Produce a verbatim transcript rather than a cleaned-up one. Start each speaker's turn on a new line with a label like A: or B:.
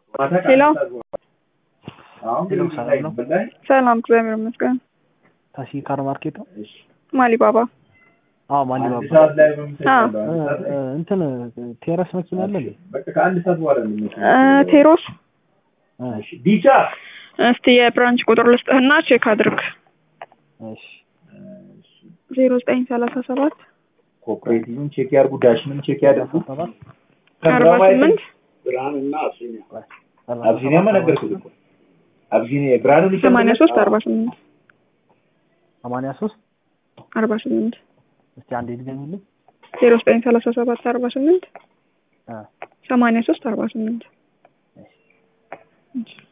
A: ሄሎ
B: ሄሎ ሰላም ነው?
A: ሰላም እግዚአብሔር ይመስገን።
B: ታሺ ካር ማርኬት ነው?
A: ማሊባባ
B: አዎ ማሊባባ።
A: አዎ
B: እንትን ቴራስ መኪና አለ እንዴ?
A: ቴሮስ
B: እሺ
C: ዲቻ
A: እስቲ የብራንች ቁጥር ልስጥህና ቼክ አድርግ።
B: እሺ
A: ዜሮ ዘጠኝ ሰላሳ ሰባት
C: ኮኦፕሬቲቭን ቼክ ያርጉ፣ ዳሽንም ቼክ ያድርጉ።
A: አርባ ስምንት
C: ብርሃንና አብሲኒያ አብሲኒያ ማነገርኩት እኮ አብሲኒያ ብርሃኑ ሊሰማ
A: ሰማንያ ሶስት አርባ ስምንት
B: ሰማንያ ሶስት
A: አርባ ስምንት
B: እስቲ አንዴ ድገምልኝ።
A: ዜሮ ዘጠኝ ሰላሳ ሰባት አርባ ስምንት
B: አ
A: ሰማንያ ሶስት አርባ ስምንት እሺ